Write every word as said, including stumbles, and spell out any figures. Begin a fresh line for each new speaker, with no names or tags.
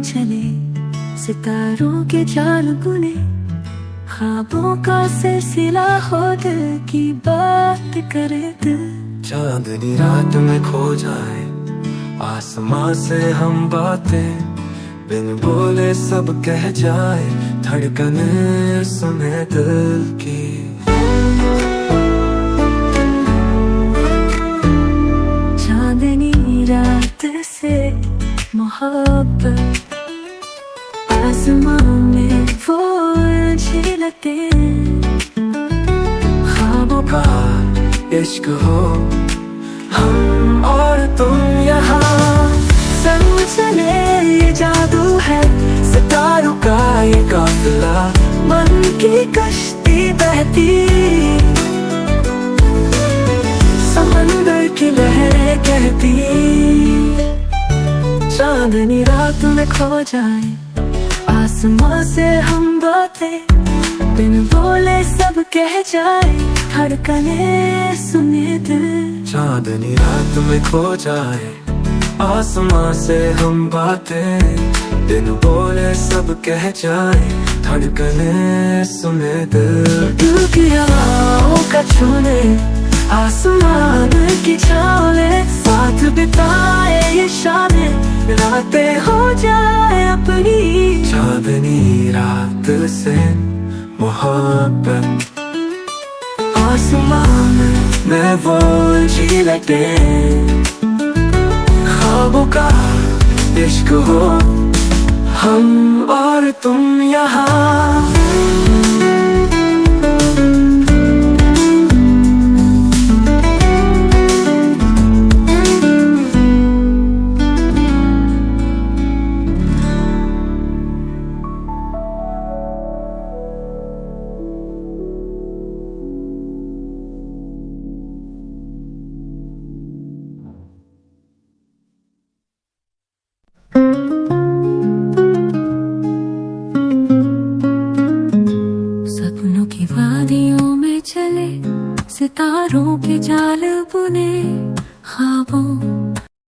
चले, सितारों के जाल बुने, ख्वाबों का सिलसिला हो दिल की बात करे दिल।
चांदनी रात में खो जाए, आसमां से हम बातें, बिन बोले सब कह जाए, धड़कने सुने दिल की।
चांदनी रात से मोहब्बत, आसमां में वो झलकते,
ख्वाबों का इश्क हो, हम और तुम यहाँ
संग चले, ये जादू है सितारों का ये काफिला, मन की कश्ती बहती, समंदर की लहरें कहती। चांदनी रात में खो जाए, आसमां से हम बातें, बिन बोले सब कह जाए, धड़कने सुने दिल।
चांदनी रात में खो जाए, आसमां से हम बातें, बिन बोले सब कह जाए, धड़कने सुने दिल।
दिल की हवाओं का छूने, आसमान की छाँव, साथ बिताए ये शामें, रातें हो जाए अपनी।
चांदनी रात से मोहब्बत,
आसमान
में वो झलकें, ख्वाबों का इश्क हो, हम और तुम यहाँ।
सपनों की वादियों में चले, सितारों के जाल बुने, ख्वाबों